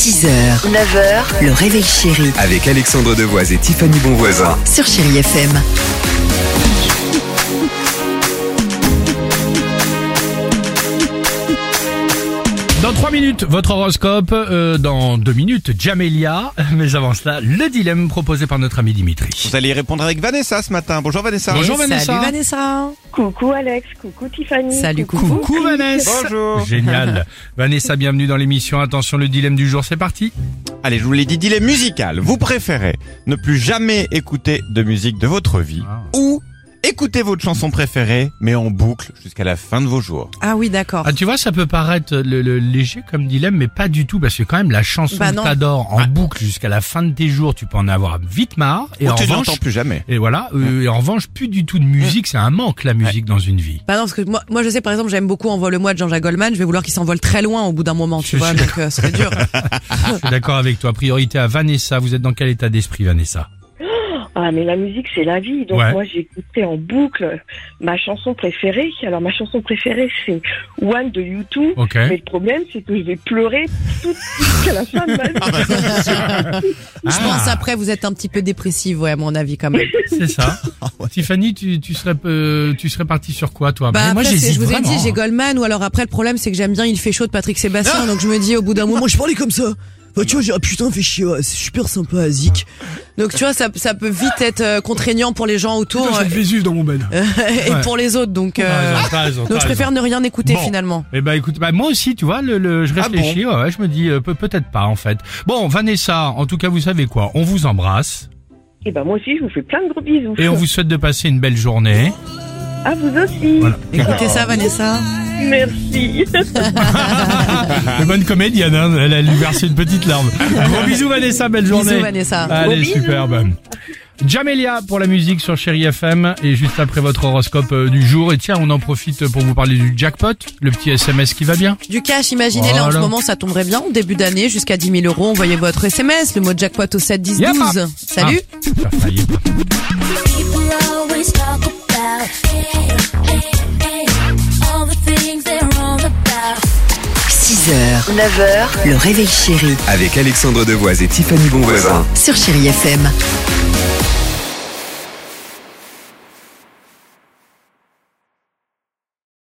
6h, 9h, le réveil chéri Avec Alexandre Devoise et Tiffany Bonvoisin. sur Chéri FM. Dans 3 minutes, votre horoscope. Dans 2 minutes, Jamelia. Mais avant cela, le dilemme proposé par notre ami Dimitri. Vous allez y répondre avec Vanessa ce matin. Bonjour Vanessa. Bonjour Vanessa. Salut Vanessa. Coucou Alex, coucou Tiffany. Salut, Coucou Vanessa. Bonjour. Génial. Vanessa, bienvenue dans l'émission. Attention, le dilemme du jour, c'est parti. Allez, je vous l'ai dit, dilemme musical. Vous préférez ne plus jamais écouter de musique de votre vie ou écouter votre chanson préférée mais en boucle jusqu'à la fin de vos jours. Ah oui, d'accord. Ah, tu vois, ça peut paraître le léger comme dilemme, mais pas du tout, parce que quand même, la chanson Bah que non. t'adores en boucle jusqu'à la fin de tes jours, tu peux en avoir vite marre. Et Ou en tu revanche, n'entends plus jamais. et voilà, et en revanche, plus du tout de musique, c'est un manque, la musique, dans une vie. Bah non, parce que moi je sais par exemple, j'aime beaucoup Envole-moi de Jean-Jacques Goldman, je vais vouloir qu'il s'envole très loin au bout d'un moment, tu vois, donc ce serait dur. Je suis d'accord avec toi. Priorité à Vanessa. Vous êtes dans quel état d'esprit, Vanessa? Ah mais la musique c'est la vie, donc Ouais. moi j'écoutais en boucle ma chanson préférée. Alors ma chanson préférée c'est One de U2, Ok. mais le problème c'est que je vais pleurer jusqu'à la fin de ma vie. Je pense après vous êtes un petit peu dépressive, ouais, à mon avis quand même. C'est ça. Tiffany, tu serais parti sur quoi, toi? Bah moi, après, j'hésite je vous ai vraiment, dit, j'ai hein. Goldman, ou alors après le problème c'est que j'aime bien Il fait chaud de Patrick Sébastien, donc je me dis au bout d'un moment, je parlais comme ça. Bah, tu vois, j'ai putain fait chier, ouais, c'est super sympa à Zik. Donc tu vois, ça peut vite être contraignant pour les gens autour Vésuve dans mon bed. et Ouais. pour les autres, donc T'as raison, donc je préfère ne rien écouter Bon. finalement. Eh ben écoute, moi aussi, tu vois, je réfléchis, ouais, je me dis peut-être pas en fait. Bon, Vanessa, en tout cas, vous savez quoi? On vous embrasse Et ben moi aussi je vous fais plein de gros bisous. et on vous souhaite de passer une belle journée. À vous aussi. Voilà. Écoutez ça, Vanessa. Merci. Une bonne comédienne, hein, elle a lui versé une petite larme. Gros bisous Vanessa, belle journée. Bisous Vanessa. Allez, Gros bisous. superbe. Jamelia pour la musique sur Chéri FM et juste après votre horoscope du jour. Et tiens, on en profite pour vous parler du jackpot, le petit SMS qui va bien. Du cash, imaginez là en ce Voilà. moment, ça tomberait bien. Au début d'année, jusqu'à 10 000 €, envoyez votre SMS, le mot jackpot au 7 10 Yep. 12. Salut. Ah, ça a failli. People always talk about all the things they're wrong about. 6h, 9h, le réveil chéri Avec Alexandre Devoise et Tiffany Bonvoisin. sur Chéri FM.